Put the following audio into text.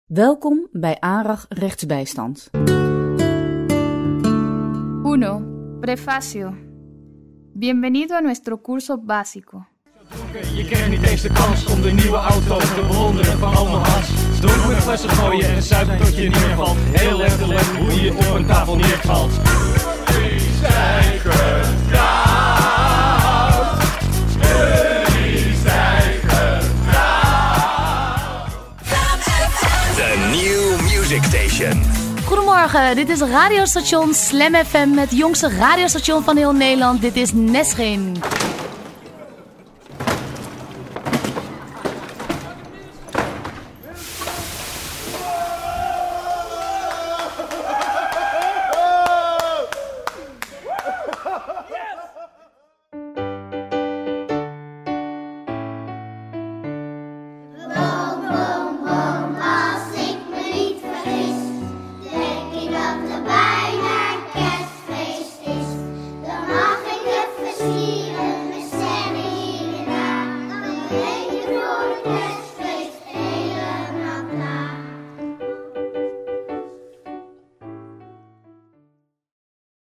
Welkom bij ARAG Rechtsbijstand. 1. Prefacio. Bienvenido a nuestro curso básico. Je kreeg niet eens de kans om de nieuwe auto te bewonderen van oma Hans. Dronk met flessen gooien en zuipen tot je neervalt. Heel letterlijk hoe je op een tafel neervalt. Jullie zijn getrouwd. Jullie zijn getrouwd. The New Music Station. Goedemorgen, dit is radiostation Slam FM, het jongste radiostation van heel Nederland. Dit is Neschijn.